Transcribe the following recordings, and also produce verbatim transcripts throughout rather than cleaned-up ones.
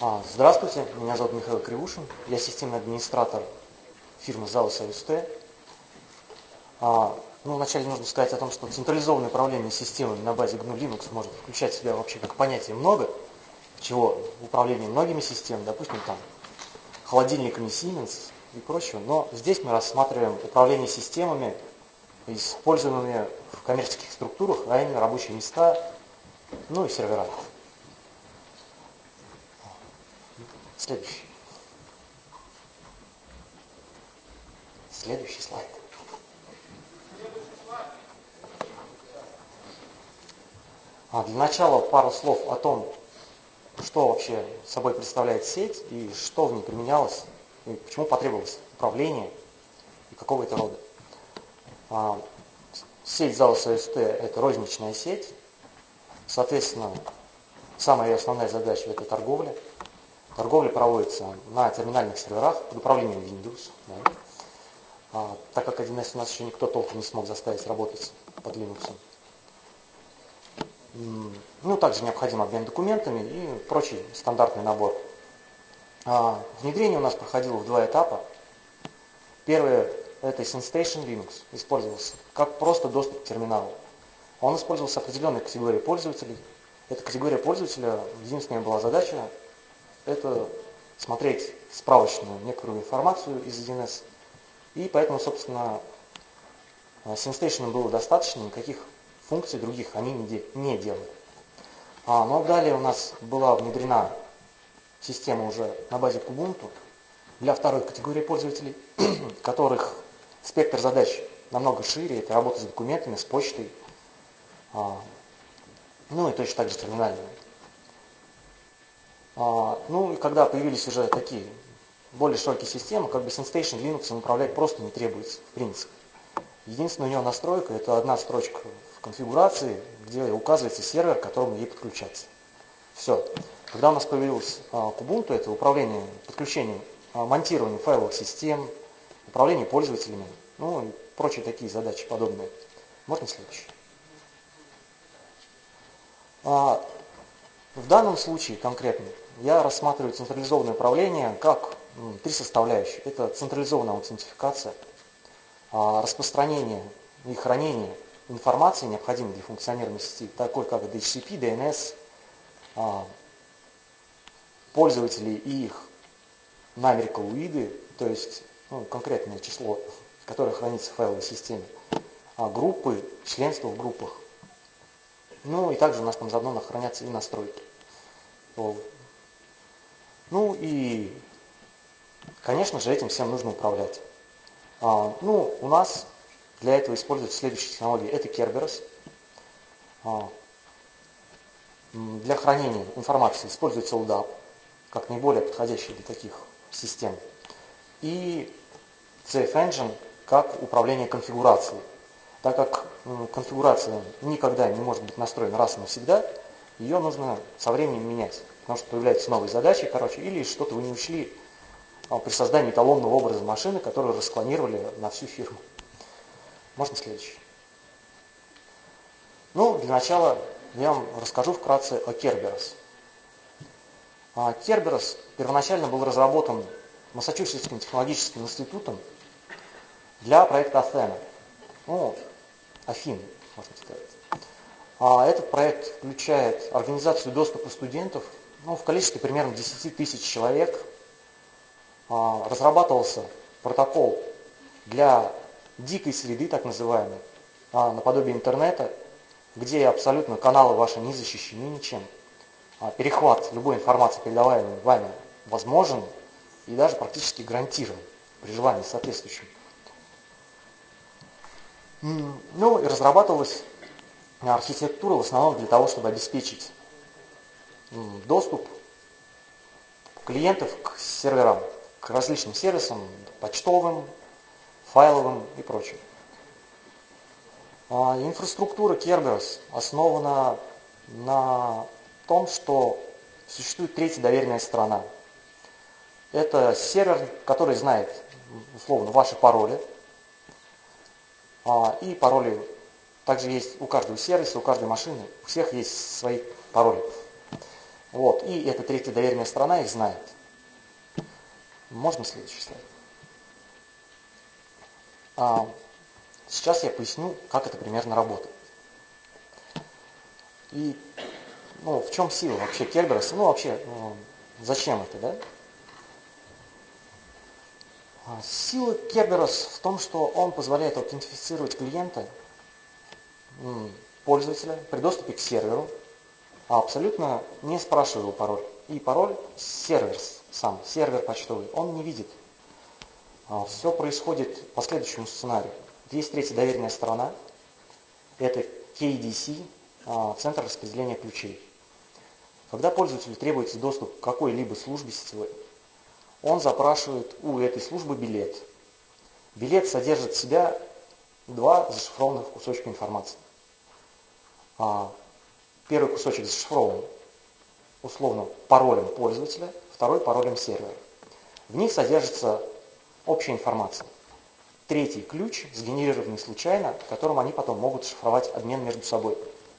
А, Здравствуйте, меня зовут Михаил Кривушин, я системный администратор фирмы Залос эй эс ти. А, ну, вначале нужно сказать о том, что централизованное управление системами на базе гну Linux может включать в себя вообще как понятие много чего, управление многими системами, допустим, там, холодильниками Siemens и прочего, но здесь мы рассматриваем управление системами, используемыми в коммерческих структурах, а именно рабочие места, ну и сервера. Следующий. Следующий слайд. А для начала пару слов о том, что вообще собой представляет сеть и что в ней применялось, и почему потребовалось управление и какого это рода. А, сеть Залос эй эс ти – это розничная сеть, соответственно, самая ее основная задача – это торговля. Торговля проводится на терминальных серверах под управлением Windows. Да. А, так как один эс у нас еще никто толком не смог заставить работать под Linux. Ну, также необходим обмен документами и прочий стандартный набор. А, внедрение у нас проходило в два этапа. Первый – это SynStation Linux, использовался как просто доступ к терминалу. Он использовался определенной категорией пользователей. Эта категория пользователя, единственная была задача – это смотреть справочную некоторую информацию из один эс. И поэтому, собственно, SynStation было достаточно, никаких функций других они не делали. А, но далее у нас была внедрена система уже на базе Kubuntu для второй категории пользователей, которых спектр задач намного шире, это работа с документами, с почтой, а, ну и точно так же с терминальными. А, ну и когда появились уже такие более широкие системы, как бы SynStation Linux управлять просто не требуется, в принципе. Единственная у него настройка – это одна строчка в конфигурации, где указывается сервер, к которому ей подключаться. Все. Когда у нас появился Kubuntu, это управление подключением, монтированием файловых систем, управление пользователями, ну и прочие такие задачи подобные. Можно следующий? А, в данном случае конкретно я рассматриваю централизованное управление как м, три составляющие. Это централизованная аутентификация, а, распространение и хранение информации, необходимой для функционирования сети, такой как ди эйч си пи, ди эн эс, а, пользователей и их numerical уиды, то есть ну, конкретное число, которое хранится в файловой системе, а группы, членство в группах. Ну и также у нас там заодно хранятся и настройки. Ну и, конечно же, этим всем нужно управлять. А, ну, у нас для этого используются следующие технологии. Это Kerberos. А, для хранения информации используется эл дап, как наиболее подходящий для таких систем. И си эф Engine как управление конфигурацией. Так как м, конфигурация никогда не может быть настроена раз и навсегда, ее нужно со временем менять. Потому что появляются новые задачи, короче, или что-то вы не учли а, при создании эталонного образа машины, которую расклонировали на всю фирму. Можно следующий? Ну, для начала я вам расскажу вкратце о Kerberos. А, Kerberos первоначально был разработан Массачусетским технологическим институтом для проекта Athena. Ну, Афины, можно сказать. А этот проект включает организацию доступа студентов ну, в количестве примерно десять тысяч человек. А, разрабатывался протокол для дикой среды, так называемой, а, наподобие интернета, где абсолютно каналы ваши не защищены ничем. А, перехват любой информации, передаваемой вами, возможен и даже практически гарантирован при желании соответствующем. Ну и разрабатывалась архитектура в основном для того, чтобы обеспечить доступ клиентов к серверам, к различным сервисам, почтовым, файловым и прочим. А инфраструктура Kerberos основана на том, что существует третья доверенная сторона. Это сервер, который знает, условно, ваши пароли. А, и пароли также есть у каждого сервиса, у каждой машины. У всех есть свои пароли. Вот, и эта третья доверенная сторона их знает. Можно следующий слайд? А, сейчас я поясню, как это примерно работает. И ну, в чем сила вообще Кербероса? Ну, вообще, ну, зачем это, да? Сила Керберос в том, что он позволяет аутентифицировать клиента, пользователя при доступе к серверу, а абсолютно не спрашивая его пароль. И пароль сервер сам, сервер почтовый, он не видит. Все происходит по следующему сценарию. Есть третья доверенная сторона, это кей ди си, центр распределения ключей. Когда пользователю требуется доступ к какой-либо службе сетевой, он запрашивает у этой службы билет. Билет содержит в себя два зашифрованных кусочка информации. Первый кусочек зашифрован условно паролем пользователя, второй паролем сервера. В них содержится общая информация. Третий ключ, сгенерированный случайно, которым они потом могут шифровать обмен между собой.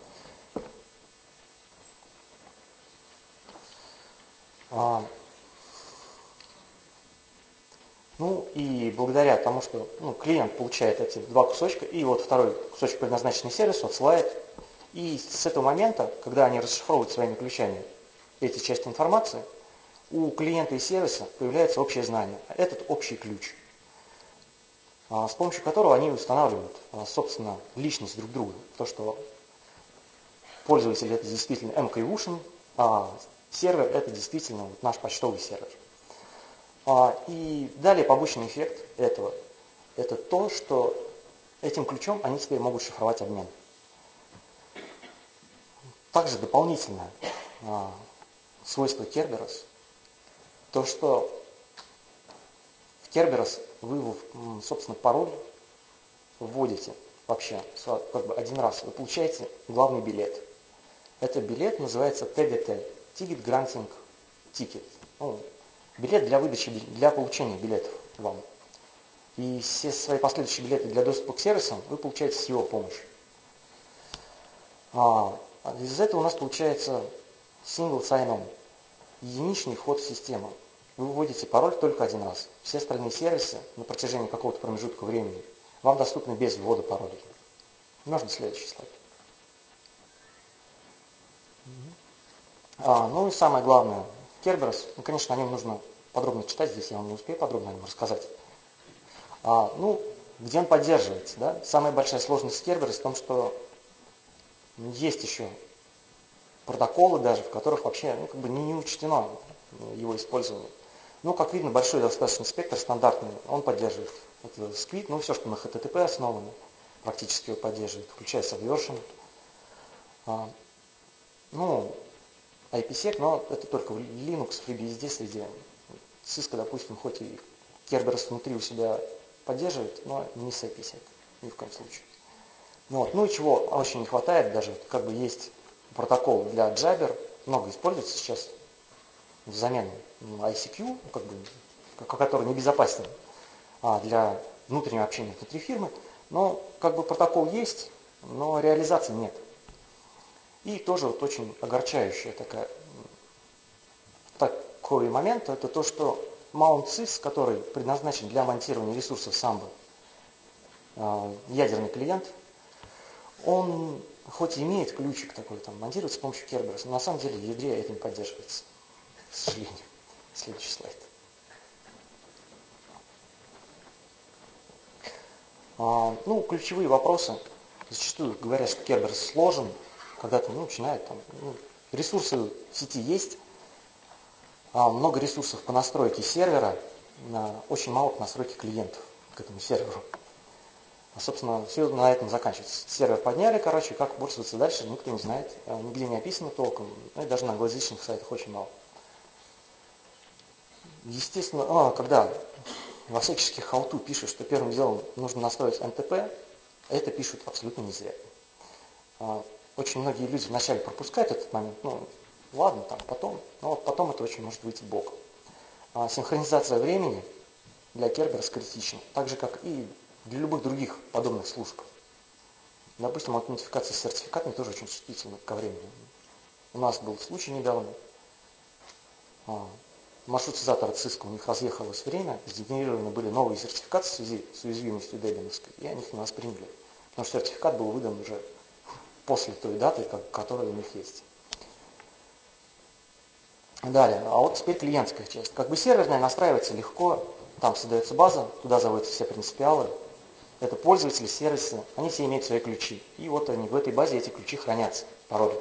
А, ну и благодаря тому, что ну, клиент получает эти два кусочка, и вот второй кусочек, предназначенный сервису, отсылает. И с этого момента, когда они расшифровывают своими ключами эти части информации, у клиента и сервиса появляется общее знание, этот общий ключ, с помощью которого они устанавливают, собственно, личность друг друга. То, что пользователь это действительно эм кей Ocean, а сервер это действительно вот наш почтовый сервер. И далее побочный эффект этого, это то, что этим ключом они теперь могут шифровать обмен. Также дополнительное а, свойство Керберос, то что в Керберос вы, собственно, пароль вводите вообще как бы один раз, вы получаете главный билет. Этот билет называется тэ гэ тэ, Ticket Granting Ticket. Ну, билет для выдачи, для получения билетов вам. И все свои последующие билеты для доступа к сервисам вы получаете с его помощью. А, из этого у нас получается single sign-on, единичный вход в систему. Вы вводите пароль только один раз. Все остальные сервисы на протяжении какого-то промежутка времени вам доступны без ввода паролей. Можно следующий слайд. А, ну и самое главное, Керберос, ну, конечно, о нем нужно подробно читать, здесь я вам не успею подробно о нем рассказать. А, ну, где он поддерживается, да? Самая большая сложность Керберос в том, что есть еще протоколы даже, в которых вообще ну, как бы не, не учтено его использование. Ну, как видно, большой достаточно спектр стандартный, он поддерживает это сквит, ну, все, что на эйч ти ти пи основано, практически его поддерживает, включая Subversion. А, ну, ай пи сек, но это только в Linux, в FreeBSD среде. Cisco, допустим, хоть и Kerberos внутри у себя поддерживает, но не с ай пи сек, ни в коем случае. Ну, вот. Ну и чего очень не хватает, даже как бы есть протокол для Jabber, много используется сейчас взамен ай си кью, как бы, который небезопасен а, для внутреннего общения внутри фирмы, но как бы протокол есть, но реализации нет. И тоже вот очень огорчающая такая, такой момент, это то, что Mount Sys, который предназначен для монтирования ресурсов Samba, э, ядерный клиент, он хоть и имеет ключик такой, там, монтируется с помощью Kerberos, но на самом деле в ядре это не поддерживается, к сожалению. Следующий слайд. А, ну, ключевые вопросы. Зачастую говорят, что Kerberos сложен, когда-то ну, начинают, там, ну, ресурсы в сети есть, а, много ресурсов по настройке сервера, а, очень мало по настройке клиентов к этому серверу. А, собственно, все на этом заканчивается. Сервер подняли, короче, как пользоваться дальше, никто не знает, нигде не описано толком, ну и даже на англоязычных сайтах очень мало. Естественно, а, когда во всяческих халту пишут, что первым делом нужно настроить эн тэ пэ, это пишут абсолютно не зря. А, очень многие люди вначале пропускают этот момент, ну, ладно, там, потом, но вот потом это очень может выйти боком. А, синхронизация времени для Kerberos критична, так же, как и для любых других подобных служб. Допустим, аутентификация с сертификатами тоже очень чувствительна ко времени. У нас был случай недавно, маршрутизатора Cisco, у них разъехалось время, сгенерированы были новые сертификаты в связи с уязвимостью Debian-овской, и они их не восприняли. Потому что сертификат был выдан уже после той даты, которая у них есть. Далее, а вот теперь клиентская часть. Как бы серверная настраивается легко, там создается база, туда заводятся все принципиалы. Это пользователи, сервисы, они все имеют свои ключи. И вот они в этой базе, эти ключи хранятся, пароли.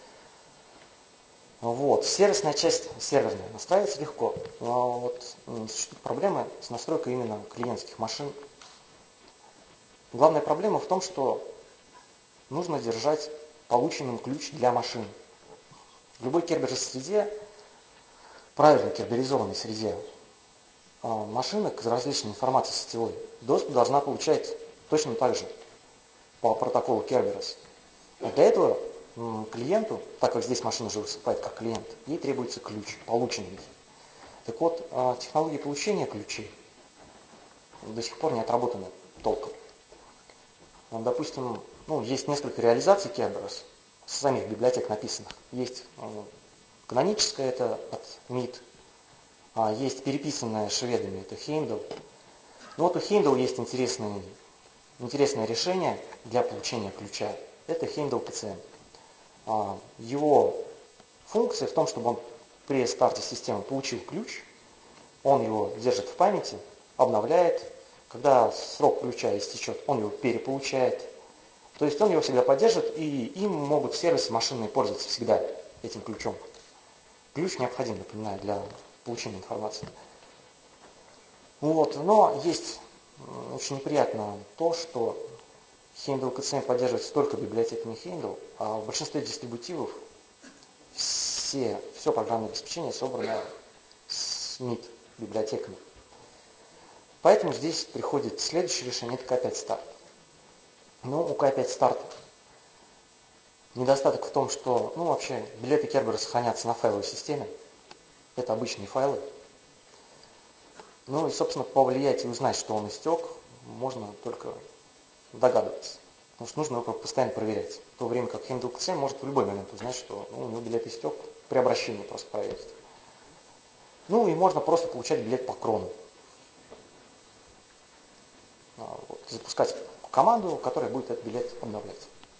Вот, сервисная часть серверная настраивается легко, но вот существуют проблемы с настройкой именно клиентских машин. Главная проблема в том, что нужно держать полученным ключ для машин. В любой керберской среде, правильной керберизованной среде, машина к различной информации сетевой доступ должна получать точно так же по протоколу Kerberos. А для этого клиенту, так как здесь машина уже выступает как клиент, ей требуется ключ, полученный. Так вот, технология получения ключей до сих пор не отработана толком. Допустим, ну, есть несколько реализаций Kerberos, с самих библиотек написанных. Есть каноническая, это от мид, а есть переписанная шведами, это Heimdall. Но вот у Heimdall есть интересное, интересное решение для получения ключа. Это Heimdall пи си эм. Его функция в том, чтобы он при старте системы получил ключ, он его держит в памяти, обновляет. Когда срок ключа истечет, он его переполучает. То есть он его всегда поддержит, и им могут сервисы машинные пользоваться всегда этим ключом. Ключ необходим, напоминаю, для получения информации. Вот. Но есть очень неприятно то, что Heimdall пи си эм поддерживается только библиотеками Heimdall, а в большинстве дистрибутивов все, все программное обеспечение собрано с мид библиотеками. Поэтому здесь приходит следующее решение, это кей пять старт. Но у кей пять старт недостаток в том, что ну, вообще билеты Kerberos хранятся на файловой системе. Это обычные файлы. Ну и, собственно, повлиять и узнать, что он истек, можно только догадываться. Потому что нужно его постоянно проверять. В то время как Heimdall пи си эм может в любой момент узнать, что ну, у него билет истек, при обращении просто проверить. Ну и можно просто получать билет по крону. Вот, запускать команду, которая будет этот билет обновлять.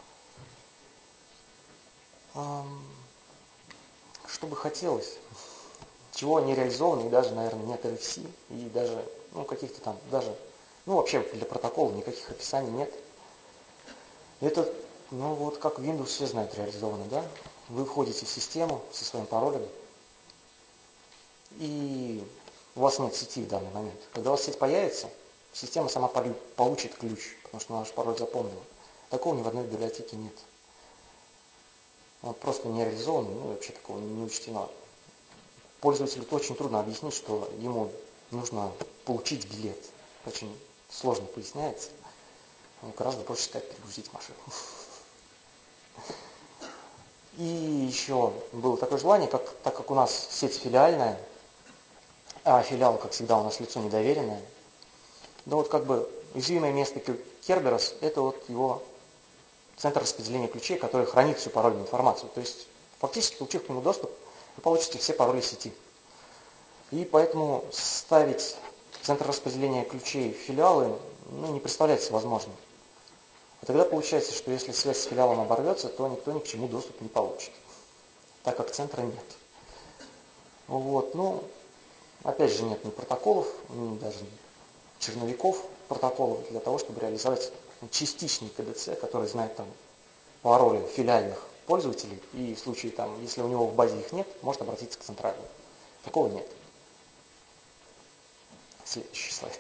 Что бы хотелось, чего не реализовано, и даже, наверное, нет эр эф си, и даже, ну, каких-то там, даже, ну, вообще для протокола никаких описаний нет. Это, ну, вот как Windows все знают реализовано, да? Вы входите в систему со своим паролем, и у вас нет сети в данный момент. Когда у вас сеть появится, система сама получит ключ, потому что она ваш пароль запомнила. Такого ни в одной библиотеке нет. Он просто не реализован, ну вообще такого не учтено. Пользователю очень трудно объяснить, что ему нужно получить билет. Очень сложно поясняется. Гораздо проще сказать перегрузить машину. И еще было такое желание, как, так как у нас сеть филиальная, а филиал, как всегда, у нас лицо недоверенное, да вот как бы уязвимое место Kerberos – это вот его центр распределения ключей, который хранит всю парольную информацию. То есть фактически, получив к нему доступ, вы получите все пароли сети. И поэтому ставить центр распределения ключей в филиалы ну, не представляется возможным. И тогда получается, что если связь с филиалом оборвется, то никто ни к чему доступ не получит, так как центра нет. Вот, ну, опять же, нет ни протоколов, ни даже черновиков протоколов для того, чтобы реализовать частичный ка дэ цэ, который знает там пароли филиальных пользователей, и в случае, там, если у него в базе их нет, может обратиться к центральному. Такого нет. Следующий слайд.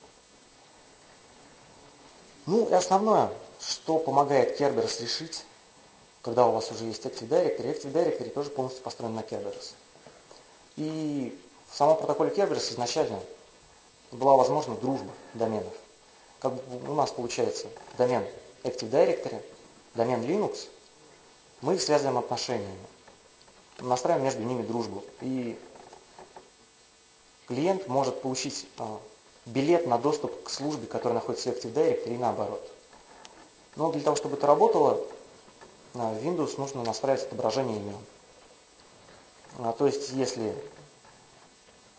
Ну и основное, что помогает Kerberos решить, когда у вас уже есть Active Directory, Active Directory тоже полностью построен на Kerberos. И в самом протоколе Kerberos изначально была возможна дружба доменов. Как бы у нас получается домен Active Directory, домен Linux, мы их связываем отношениями, настраиваем между ними дружбу. И клиент может получить а, билет на доступ к службе, которая находится в Active Directory, и наоборот. Но для того, чтобы это работало, в Windows нужно настраивать отображение имен. А, то есть, если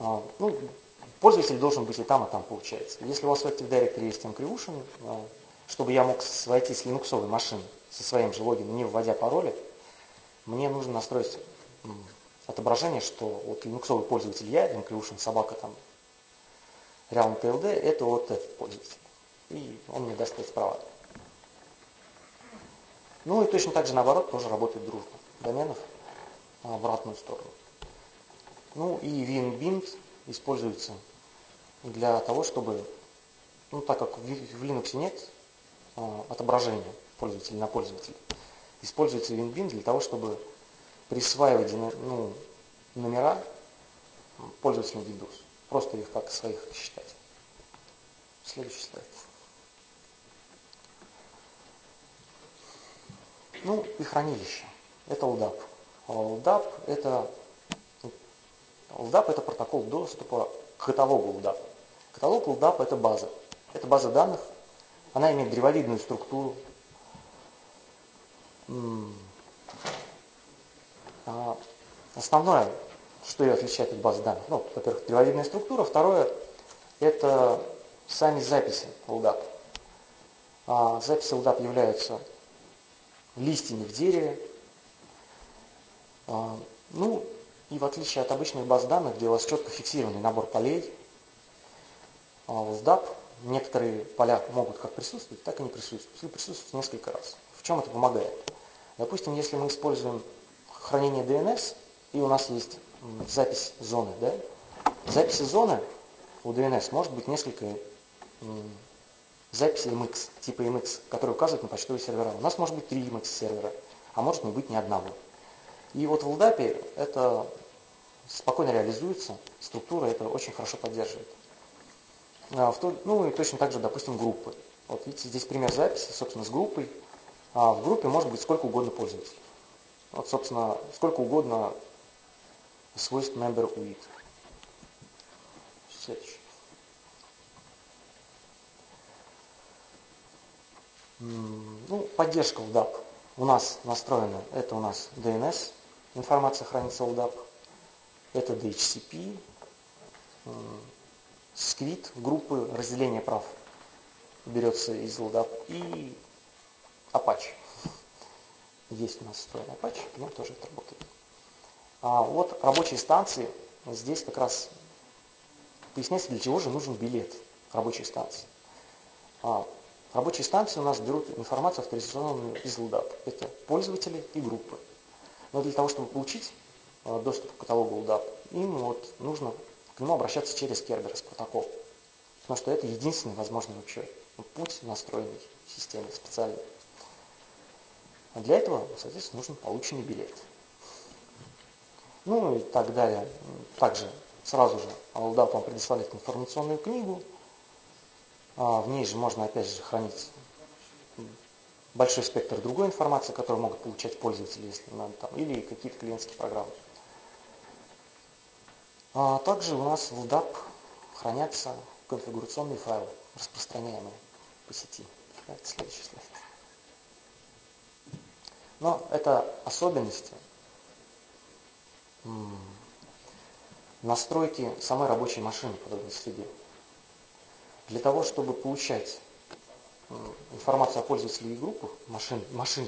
Ну, пользователь должен быть и там, и там, получается. Если у вас в Active Directory есть mCreation, чтобы я мог войти с линуксовой машины со своим же логином, не вводя пароли, мне нужно настроить отображение, что вот линуксовый пользователь я, mCreation, собака там, Realm ти эл ди, это вот этот пользователь. И он мне даст эти права. Ну и точно так же наоборот тоже работает дружба доменов в обратную сторону. Ну и winbind используется для того, чтобы, ну так как в Linux нет а, отображения пользователя на пользователя, используется winbind для того, чтобы присваивать ну, номера пользователям Windows. Просто их как своих считать. Следующий слайд. Ну и хранилище. Это эл дап. эл дап это, эл дап это протокол доступа к каталогу эл дап. Каталог эл дап это база. Это база данных. Она имеет древовидную структуру. Основное, что ее отличает от базы данных, ну, во-первых, древовидная структура. Второе, это сами записи эл дап. А записи эл дап являются листьями в дереве. А, ну, и в отличие от обычных баз данных, где у вас четко фиксированный набор полей, а в эл дап некоторые поля могут как присутствовать, так и не присутствовать. Или присутствовать несколько раз. В чем это помогает? Допустим, если мы используем хранение ди эн эс, и у нас есть запись зоны, да? Записи зоны у ди эн эс может быть несколько записей эм икс, типа эм икс, которые указывают на почтовые сервера. У нас может быть три эм икс сервера, а может не быть ни одного. И вот в эл дап это спокойно реализуется, структура это очень хорошо поддерживает. Ну и точно так же, допустим, группы. Вот видите, здесь пример записи, собственно, с группой. А в группе может быть сколько угодно пользователей. Вот, собственно, сколько угодно свойств member with. Следующий. Ну, поддержка эл дап у нас настроена. Это у нас ди эн эс, информация хранится в эл дап. Это ди эйч си пи, сквид, группы разделения прав берется из эл дап. И Apache. Есть у нас встроенный Apache, но тоже это работает. А вот рабочие станции. Здесь как раз поясняется, для чего же нужен билет рабочей станции. А, рабочие станции у нас берут информацию авторизационную из эл дап. Это пользователи и группы. Но для того, чтобы получить а, доступ к каталогу эл дап, им вот нужно к нему обращаться через Kerberos протокол. Потому что это единственный возможный вообще путь настроенный в системе специально. А для этого, соответственно, нужен полученный билет. Ну и так далее. Также сразу же эл дап вам предоставляет информационную книгу. А в ней же можно опять же хранить большой спектр другой информации, которую могут получать пользователи, если надо, там, или какие-то клиентские программы. А также у нас в эл дап хранятся конфигурационные файлы, распространяемые по сети. Это следующий слайд. Но это особенности настройки самой рабочей машины в подобной среде. Для того, чтобы получать информацию о пользователях и группах машин, машин,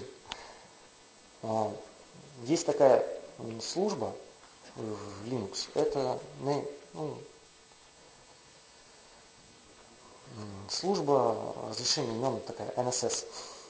есть такая служба в Linux, это ну, служба разрешения имен, такая эн эс эс.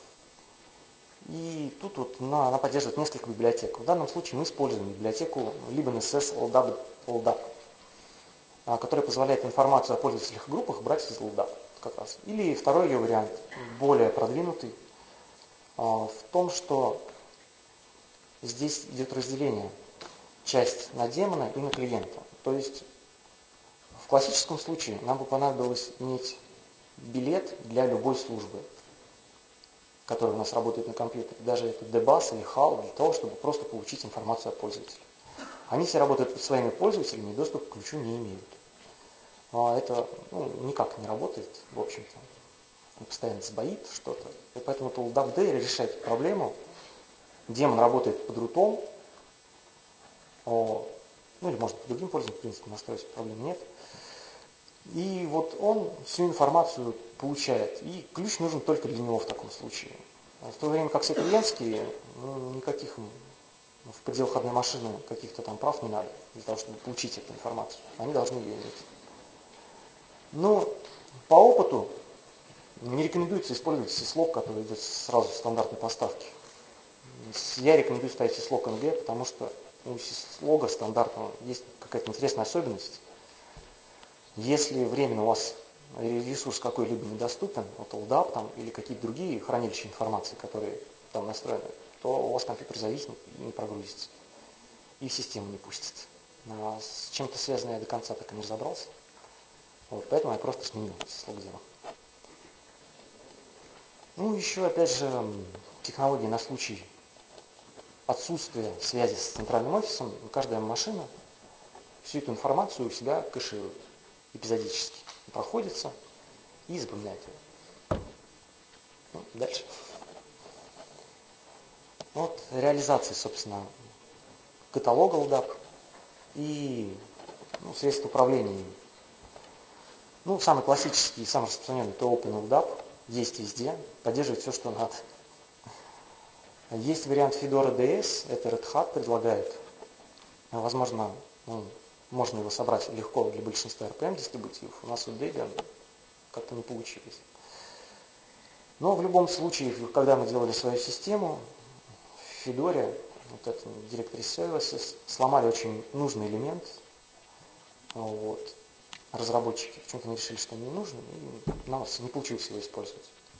И тут вот она, она поддерживает несколько библиотек. В данном случае мы используем библиотеку libnss эл дап, которая позволяет информацию о пользователях и группах брать из эл дап как раз. Или второй ее вариант, более продвинутый, в том, что здесь идет разделение часть на демона и на клиента. То есть в классическом случае нам бы понадобилось иметь билет для любой службы, которая у нас работает на компьютере. Даже это дебас или хал, для того, чтобы просто получить информацию о пользователе. Они все работают под своими пользователями и доступ к ключу не имеют. А это ну, никак не работает, в общем-то. Он постоянно сбоит что-то. И поэтому эл дап ди решает проблему. Демон работает под рутом. Ну или можно по другим пользовательским принципам настроить, проблем нет. И вот он всю информацию получает. И ключ нужен только для него в таком случае. В то время как все клиентские, ну, никаких им в пределах одной машины каких-то там прав не надо для того, чтобы получить эту информацию. Они должны ее иметь. Но по опыту не рекомендуется использовать syslog, который идет сразу в стандартной поставке. Я рекомендую ставить syslog эн джи, потому что у syslog стандартного есть какая-то интересная особенность. Если временно у вас ресурс какой-либо недоступен, вот LDAP там, или какие-то другие хранилища информации, которые там настроены, то у вас компьютер зависнет и не прогрузится. И в систему не пустится. А с чем-то связанное я до конца так и не разобрался. Вот, поэтому я просто сменил syslog дело. Ну, еще, опять же, технологии на случай отсутствия связи с центральным офисом. Каждая машина всю эту информацию у себя кэширует эпизодически. Проходится и запоминает ее. Ну, дальше. Вот реализация, собственно, каталога LDAP и ну, средств управления им. Ну, самый классический и самый распространенный это OpenLDAP. Есть везде, поддерживает все, что надо. Есть вариант Fedora ди эс, это Red Hat предлагает. Возможно, ну, можно его собрать легко для большинства эр пи эм-дистрибутивов. У нас у Debian как-то не получилось. Но в любом случае, когда мы делали свою систему, в Fedora, вот это Directory Services, сломали очень нужный элемент. Вот. Разработчики почему-то не решили, что он не нужен, и нам не получилось его использовать.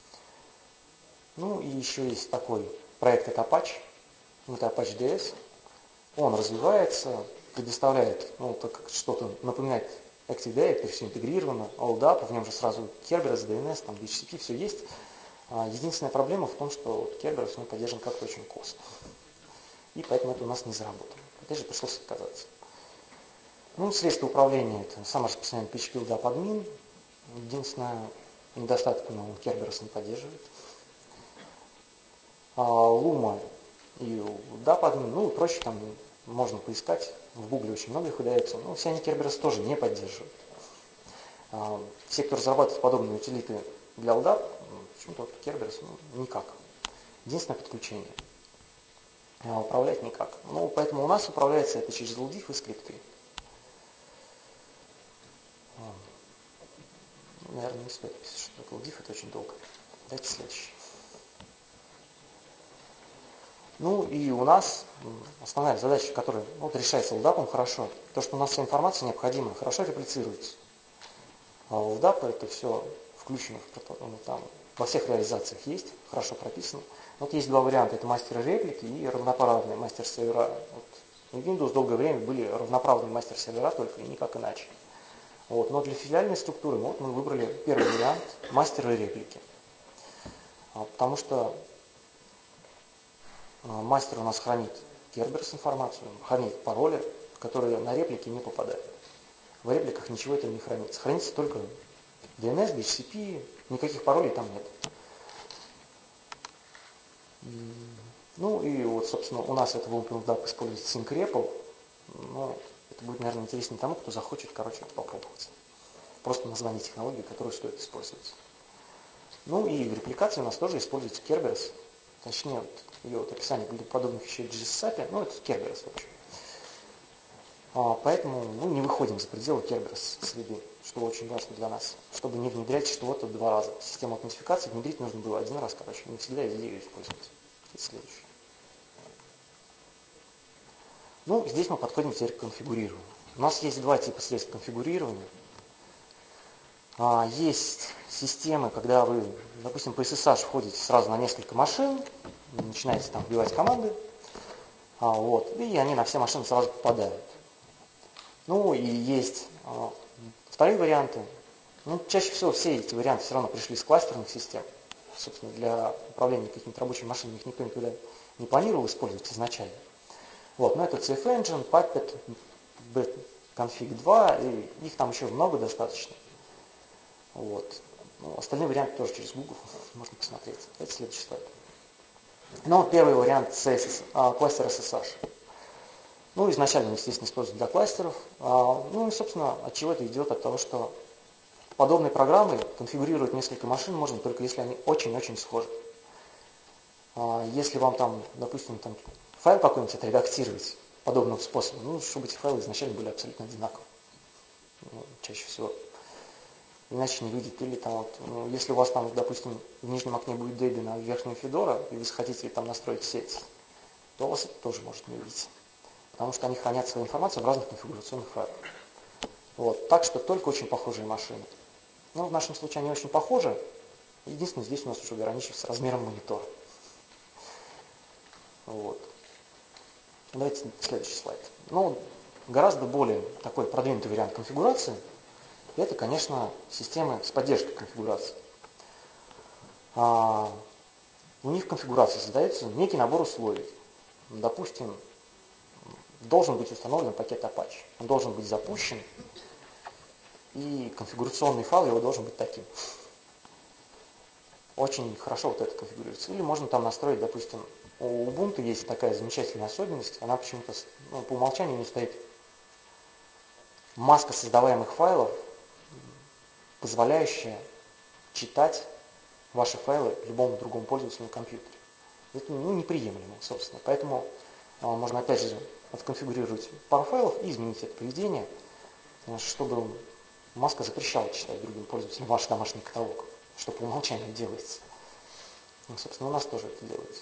Ну и еще есть такой проект, это Apache, это Apache ди эс. Он развивается, предоставляет, ну, так что-то напоминает Active Directory, все интегрировано, LDAP, в нем же сразу Kerberos, ди эн эс, там ди эйч си пи, все есть. Единственная проблема в том, что вот Kerberos мы поддерживаем как-то очень косо. И поэтому это у нас не заработало. Опять же, пришлось отказаться. Ну, средства управления, это самый распространенный пи эйч пи LDAP админ. Единственное, недостаток, но Kerberos не поддерживает. Luma и LDAP админ, ну, проще там можно поискать. В Гугле очень много их выдается, но все они Kerberos тоже не поддерживают. Все, кто разрабатывает подобные утилиты для LDAP, почему-то вот Kerberos ну, никак. Единственное подключение. А управлять никак. Ну, поэтому у нас управляется это через LDIF и скрипты. Ну, наверное, не стоит писать, что такое LDIF, это очень долго. Давайте следующий. Ну и у нас основная задача, которая вот, решается LDAP хорошо, то, что у нас вся информация необходимая, хорошо реплицируется. А у LDAP это все включено в, ну, там, во всех реализациях есть, хорошо прописано. Вот есть два варианта, это мастер реплики и равноправные мастер-сервера. Вот. В Windows долгое время были равноправные мастер-сервера только и никак иначе. Вот. Но для филиальной структуры вот, мы выбрали первый вариант мастера реплики. А, потому что мастер у нас хранит Kerberos информацию, хранит пароли, которые на реплики не попадают. В репликах ничего этого не хранится. Хранится только ди эн эс, ди эйч си пи, никаких паролей там нет. Ну и вот, собственно, у нас это в OpenLDAP использует SyncRepl. Но это будет, наверное, интереснее тому, кто захочет, короче, попробовать. Просто название технологии, которую стоит использовать. Ну и в репликации у нас тоже используется Kerberos. Точнее, вот ее вот описание для подобных вещей в джи эс эй пи, ну это Kerberos в общем. А, поэтому мы не выходим за пределы Kerberos среды, что очень важно для нас, чтобы не внедрять что-то два раза. Систему аутентификации внедрить нужно было один раз, короче, не всегда везде ее использовать. Это следующее. Ну, здесь мы подходим теперь к конфигурированию. У нас есть два типа средств конфигурирования. А, есть системы, когда вы, допустим, по эс эс эйч входите сразу на несколько машин, начинаете там вбивать команды, а, вот, и они на все машины сразу попадают. Ну и есть а, вторые варианты. Ну, чаще всего все эти варианты все равно пришли с кластерных систем. Собственно, для управления какими-то рабочими машинами их никто никогда не планировал использовать изначально. Вот, но это си эф Engine, Puppet, Config два, и их там еще много достаточно. Вот. Ну, остальные варианты тоже через Google можно посмотреть. Это следующий слайд. Ну, первый вариант си эс эс, а, кластер эс эс эйч. Ну, изначально, естественно, используют для кластеров. А, ну и, собственно, от чего это идет? От того, что подобные программы конфигурировать несколько машин можно только если они очень-очень схожи. А, если вам там, допустим, там, файл какой-нибудь отредактировать подобным способом, ну, чтобы эти файлы изначально были абсолютно одинаковы. Ну, чаще всего. Иначе не выйдет. Или там вот, ну, если у вас там, допустим, в нижнем окне будет Debian, а в верхнем Fedora, и вы захотите там настроить сеть, то у вас это тоже может не выйти. Потому что они хранят свою информацию в разных конфигурационных файлах. Вот. Так что только очень похожие машины. Ну, в нашем случае они очень похожи. Единственное, здесь у нас уже ограничивается размером монитора. Вот. Давайте следующий слайд. Ну, гораздо более такой продвинутый вариант конфигурации – это, конечно, системы с поддержкой конфигурации. А, у них в конфигурации задается некий набор условий. Допустим, должен быть установлен пакет Apache. Он должен быть запущен, и конфигурационный файл его должен быть таким. Очень хорошо вот это конфигурируется. Или можно там настроить, допустим, у Ubuntu есть такая замечательная особенность, она почему-то ну, по умолчанию не стоит. Маска создаваемых файлов, позволяющая читать ваши файлы любому другому пользователю на компьютере. Это ну, неприемлемо, собственно. Поэтому а, можно опять же отконфигурировать пару файлов и изменить это поведение, чтобы маска запрещала читать другим пользователям ваш домашний каталог, что по умолчанию делается. Ну, собственно, у нас тоже это делается.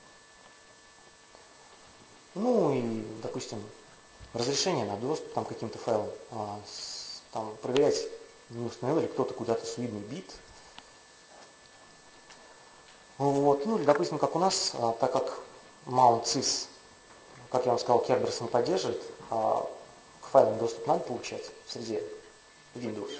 Ну и, допустим, разрешение на доступ там, к каким-то файлам. А, с, там, проверять, не установил ли кто-то куда-то суидный бит. Вот. Ну или, допустим, как у нас, а, так как Mount Sys, как я вам сказал, Kerberos не поддерживает, а к файлам доступ надо получать в среде Windows.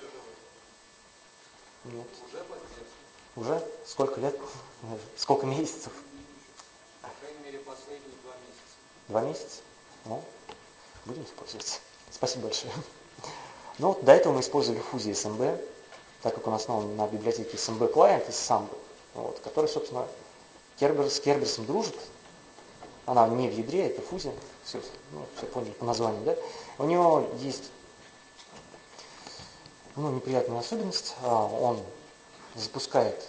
Нет. Уже? Сколько лет? Сколько месяцев? По крайней мере, последние два месяца. Два месяца? Ну, будем использовать. Спасибо большое. Ну вот до этого мы использовали фузию эс эм бэ, так как он основан на библиотеке эс эм бэ Client из Samba, вот, который, собственно, Kerberos, с Kerberos дружит. Она не в ядре, это фузия. Все, ну, все поняли по названию, да? У него есть ну, неприятная особенность. Он запускает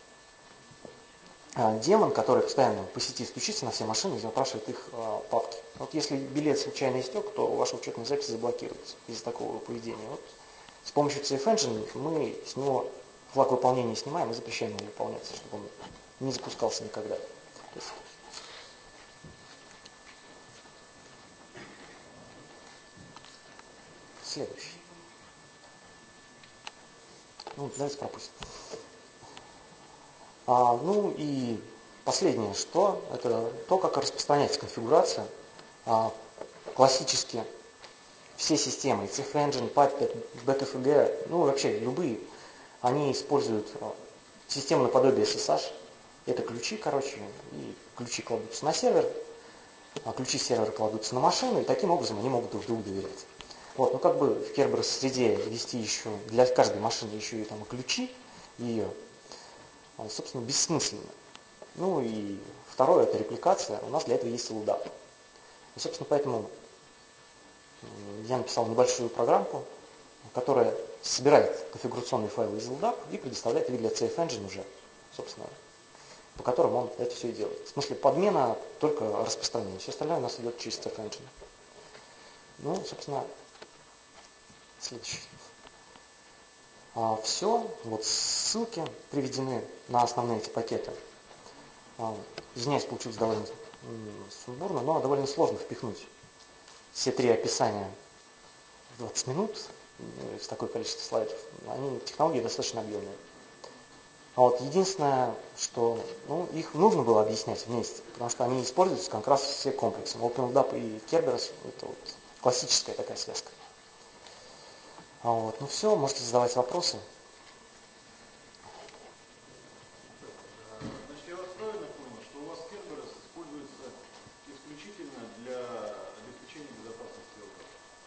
демон, который постоянно по сети стучится на все машины и запрашивает их э, папки. Вот если билет случайно истек, то ваша учетная запись заблокируется из-за такого поведения. Вот с помощью си эф Engine мы с него флаг выполнения снимаем и запрещаем его выполняться, чтобы он не запускался никогда. То есть... Следующий. Ну, давайте пропустим. А, ну и последнее, что это то, как распространяется конфигурация. А, классически все системы, си эф Engine, Puppet, бэ ка эф джи, ну вообще любые, они используют систему наподобие эс эс эйч. Это ключи, короче, и ключи кладутся на сервер, а ключи сервера кладутся на машину, и таким образом они могут друг другу доверять. Вот, ну как бы в Kerberos среде вести еще для каждой машины еще и там ключи ее, собственно, бессмысленно. Ну и второе, это репликация. У нас для этого есть эл дап. И, собственно, поэтому я написал небольшую программку, которая собирает конфигурационные файлы из эл дап и предоставляет их для си эф Engine уже, собственно, по которым он это все и делает. В смысле, подмена только распространения. Все остальное у нас идет через си эф Engine. Ну, собственно, следующий. А, все, вот ссылки приведены на основные эти пакеты. А, извиняюсь, получилось довольно сумбурно, но довольно сложно впихнуть все три описания в двадцать минут с такое количество слайдов. Они, технологии достаточно объемные. А вот единственное, что ну, их нужно было объяснять вместе, потому что они используются как раз все комплексом. OpenLDAP и Kerberos – это вот классическая такая связка. А вот, ну все, можете задавать вопросы. Значит, я вас правильно понял, что у вас Kerberos используется исключительно для обеспечения безопасности эл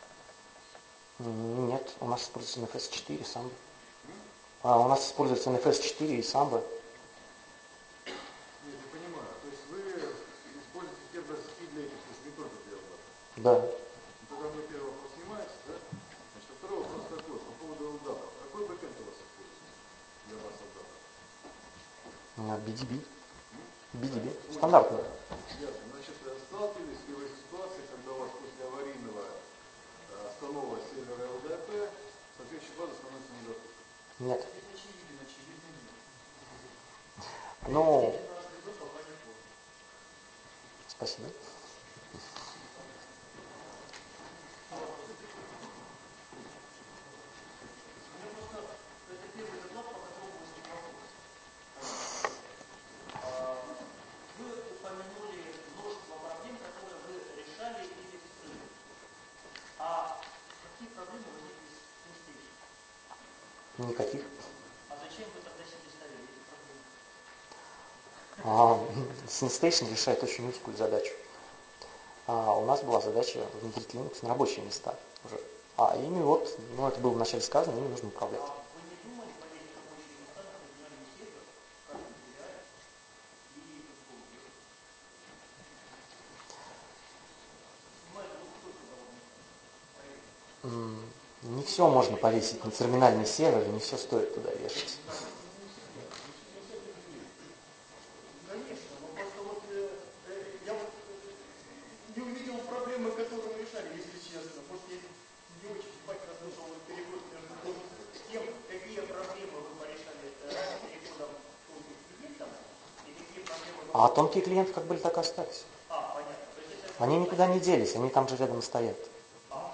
дап? Нет, у нас используется эн эф эс четыре, Samba. А у нас используется эн эф эс четыре и Samba. Нет, я понимаю. То есть вы используете Kerberos и для этих, то есть не только для эл дап? Да. би ди би. би ди би. Стандартно. Значит, сталкивались ли вы с ситуацией, когда у вас после аварийного останова сервера эл дэ пэ соответствующая база становится недоступна? Нет. Ну, спасибо. Никаких. А зачем вы тогда себе ставили эти проблемы? А, SynStation решает очень узкую задачу. А у нас была задача внедрить Linux на рабочие места уже. А ими вот, ну это было вначале сказано, ими нужно управлять. А вы не думали повесить рабочие места на оригинальный сервер, как вы доверяете, и как бы снимать доступ только заводных? Не все можно повесить на терминальный сервер, не все стоит туда вешать. Конечно, но просто вот э, э, я вот э, не увидел проблемы, которые вы решали, если честно. Может, я не очень внимательно слушал переход между тем, какие проблемы вы порешали э, переходом тонких клиентов, и какие проблемы вы... А тонкие клиенты как были, так и остались. А, понятно. То есть это... Они никуда не делись, они там же рядом стоят. А,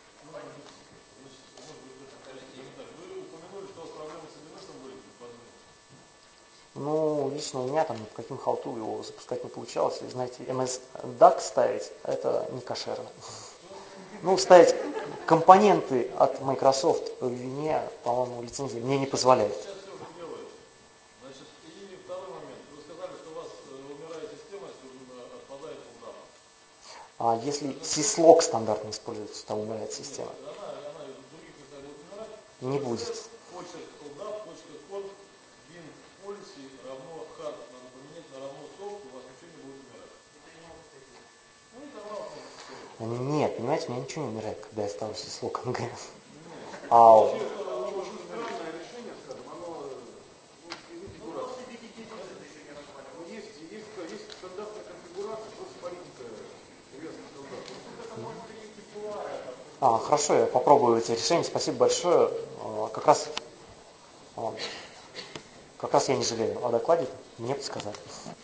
Вы упомянули, что у вас проблемы с эй ди эс были при подъеме. Ну, лично у меня там ни по каким халту его запускать не получалось. И, знаете, эм эс дак ставить, это не кошерно. Ну, ставить компоненты от Microsoft по вине, по-моему, лицензии мне не позволяет. Сейчас все уже делается. Значит, и второй момент. Вы сказали, что у вас умирает система, если отпадает полдап. А если сислог стандартно используется, то умирает система. Она, она в других местах будет умирать. Не будет. .ldap.conf bin policy равно hard надо поменять на равно soft, у вас ничего не будет умирать. это не могут это делать. Ну и нормально система. Нет, понимаете, у меня ничего не умирает, когда я ставлю сислог эн джи. А Очень странное решение, скажем, оно, ну, извините, дурацкое. Есть, есть, есть стандартная конфигурация, просто политика известных стандартов. А, хорошо, я попробую эти решения. Спасибо большое. А, Как раз, а, как раз я не жалею о докладе, мне подсказали.